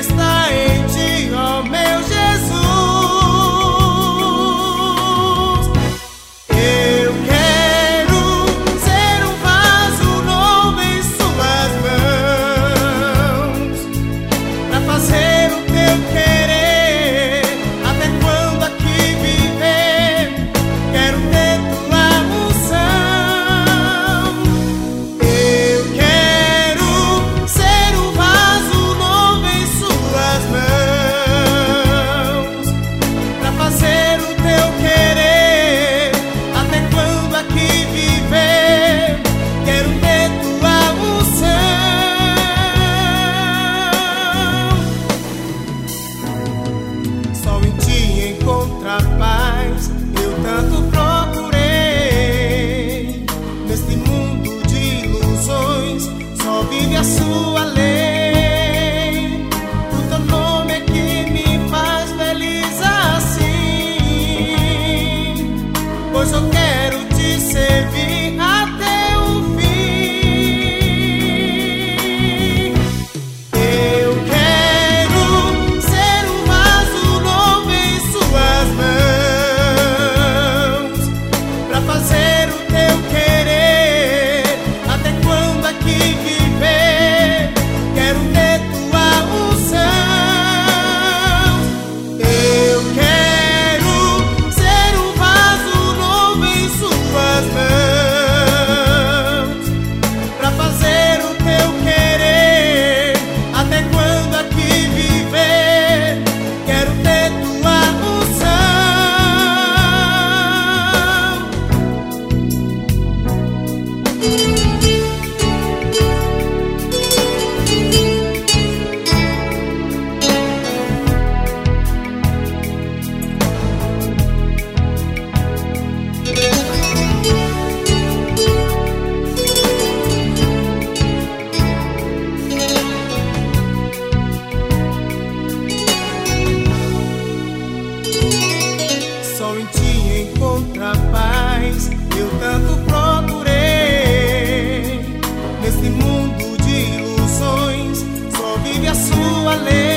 está em ti, ó meu Jesus. Eu quero ser um vaso novo em suas mãos, pra fazer o teu querer, até quando aqui viver. Quero ter tua unção. Eu quero ser um vaso novo em suas mãos, pra fazer o teu querer, até quando aqui viver. Quero ter tua unção. Só em ti encontro a paz, eu tanto procurei. Neste mundo de ilusões, só vive a sua lei. O teu nome é que me faz feliz assim, pois eu quero te servir até o fim. Eu quero ser um vaso novo em suas mãos, pra fazer o teu querer, até quando aqui viver. Quero ter tua unção. Eu quero ser um vaso novo em suas mãos, pra fazer o teu querer, até quando aqui viver. Quero ter tua unção. Só em ti encontro a paz, eu tanto procurei. Neste mundo de ilusões, só vive a sua lei.